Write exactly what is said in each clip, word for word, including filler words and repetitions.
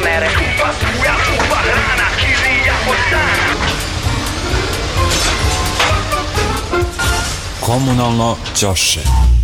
mere. Skupa struja, skupa hrana, kirija od dana. Komunalno ćoše.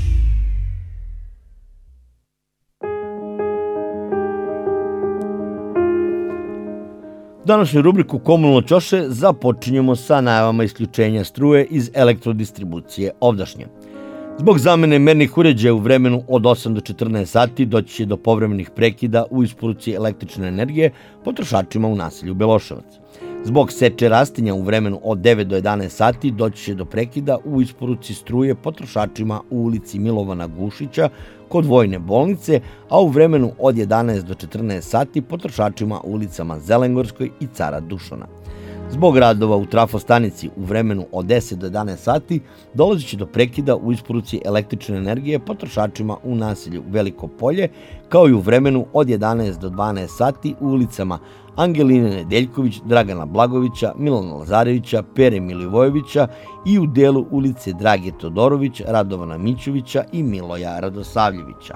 Današnju rubriku Komunalno ćoše započinjemo sa najavama isključenja struje iz elektrodistribucije ovdašnje. Zbog zamene mernih uređaja u vremenu od osam do četrnaest sati doći će do povremenih prekida u isporuci električne energije potrošačima u naselju Beloševac. Zbog seče rastinja u vremenu od devet do jedanaest sati doći će do prekida u isporuci struje potrošačima u ulici Milovana Gušića kod Vojne bolnice, a u vremenu od jedanaest do četrnaest sati potrošačima u ulicama Zelengorskoj i Cara Dušana. Zbog radova u trafostanici u vremenu od deset do jedanaest sati dolazi će do prekida u isporuci električne energije potrošačima u naselju Veliko Polje, kao i u vremenu od jedanaest do dvanaest sati u ulicama Angeline Nedeljković, Dragana Blagovića, Milana Lazarevića, Pere Milivojevića i u delu ulice Drage Todorović, Radovana Mićovića i Miloja Radosavljevića.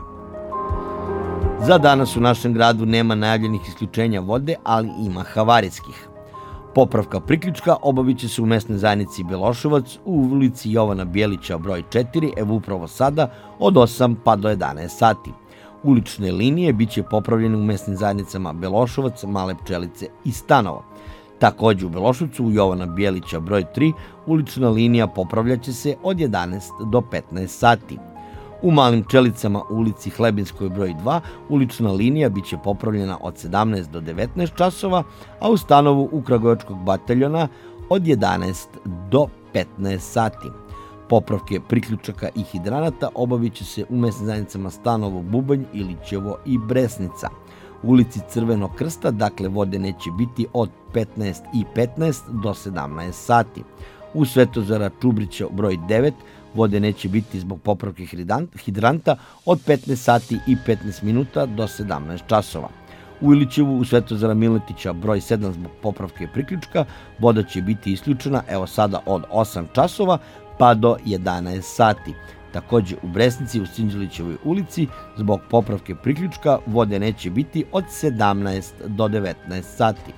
Za danas u našem gradu nema najavljenih isključenja vode, ali ima havarijskih. Popravka priključka obavit će se u mesnoj zajednici Beloševac u ulici Jovana Bijelića broj četiri, evo upravo sada od osam pa do jedanaest sati. Ulične linije bit će popravljene u mesnim zajednicama Beloševac, Male Pčelice i Stanova. Također u Beloševcu u Jovana Bijelića broj tri ulična linija popravljaće se od jedanaest do petnaest sati. U Malim Pčelicama u ulici Hlebinskoj broj dva ulična linija bit će popravljena od sedamnaest do devetnaest časova, a u Stanovu u Kragujevačkog bataljona od jedanaest do petnaest sati. Popravke priključaka i hidranata obavit će se u mesnim zajednicama Stanovo, Bubanj, Ilićevo i Bresnica. U ulici Crvenog krsta, dakle, vode neće biti od petnaest i petnaest do sedamnaest sati. U Svetozara Čubrića broj devet vode neće biti zbog popravke hidranta od petnaest sati i petnaest minuta do sedamnaest časova. U Ilićevu u Svetozara Miletića broj sedam zbog popravke priključka voda će biti isključena evo sada od osam časova pa do jedanaest sati. Također u Bresnici u Sinđelićevoj ulici zbog popravke priključka vode neće biti od sedamnaest do devetnaest sati.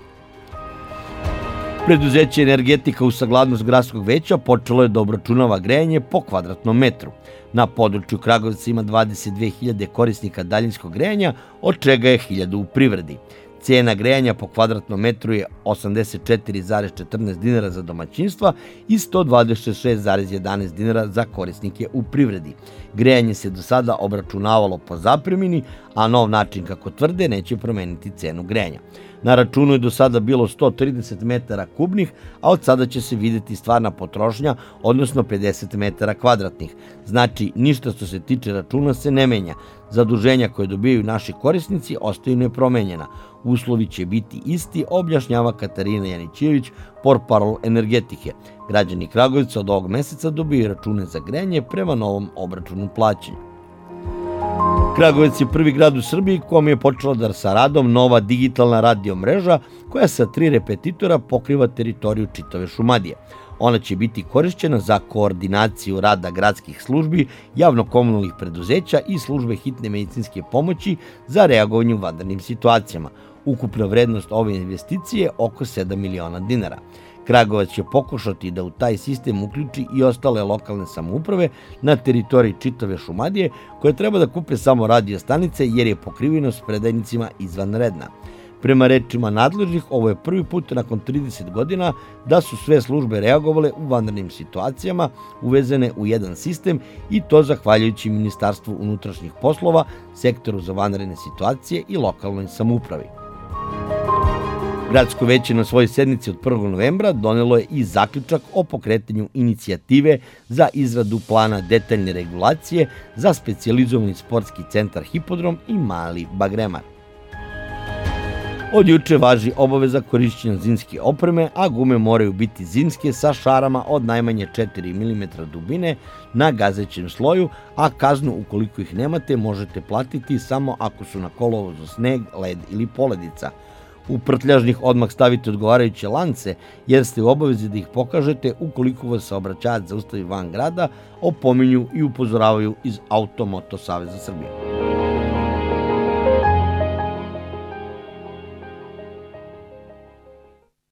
Preduzeće Energetika uz saglasnost gradskog veća počelo je da obračunava grejanje po kvadratnom metru. Na području Kragujevca ima dvadeset dve hiljade korisnika daljinskog grejanja, od čega je hiljadu u privredi. Cijena grejanja po kvadratnom metru je osamdeset četiri zarez četrnaest dinara za domaćinstva i sto dvadeset šest zarez jedanaest dinara za korisnike u privredi. Grejanje se do sada obračunavalo po zapremini, a nov način, kako tvrde, neće promeniti cenu grejanja. Na računu je do sada bilo sto trideset metara kubnih, a od sada će se vidjeti stvarna potrošnja, odnosno pedeset metara kvadratnih. Znači, ništa što se tiče računa se ne menja. Zaduženja koje dobijaju naši korisnici ostaju nepromenjena. Uslovi će biti isti, objašnjava Katarina Janićević, portparol Energetike. Građani Kragujevca od ovog meseca dobiju račune za grejanje prema novom obračunu plaćanja. Kragujevac je prvi grad u Srbiji kom je počela da sa radom nova digitalna radio mreža koja sa tri repetitora pokriva teritoriju čitave Šumadije. Ona će biti korišćena za koordinaciju rada gradskih službi, javno-komunalnih preduzeća i službe hitne medicinske pomoći za reagovanje u vanrednim situacijama. Ukupna vrednost ove investicije je oko sedam miliona dinara. Kragujevac će pokušati da u taj sistem uključi i ostale lokalne samouprave na teritoriji čitave Šumadije, koje treba da kupe samo radio stanice jer je pokrivenost predajnicima izvanredna. Prema rečima nadležnih, ovo je prvi put nakon trideset godina da su sve službe reagovale u vanrednim situacijama uvezene u jedan sistem i to zahvaljujući Ministarstvu unutrašnjih poslova, Sektoru za vanredne situacije i lokalnoj samoupravi. Gradsko veće na svojoj sednici od prvog novembra donelo je i zaključak o pokretanju inicijative za izradu plana detaljne regulacije za specijalizovani sportski centar Hipodrom i Mali Bagremar. Od juče važi obaveza korišćenja zimske opreme, a gume moraju biti zimske sa šarama od najmanje četiri milimetra dubine na gazećem sloju, a kaznu ukoliko ih nemate možete platiti samo ako su na kolovozu sneg, led ili poledica. U prtljažnih odmah stavite odgovarajuće lance jer ste u obavezi da ih pokažete ukoliko vas saobraćajac zaustavi van grada, opominju i upozoravaju iz Automoto Saveza Srbije.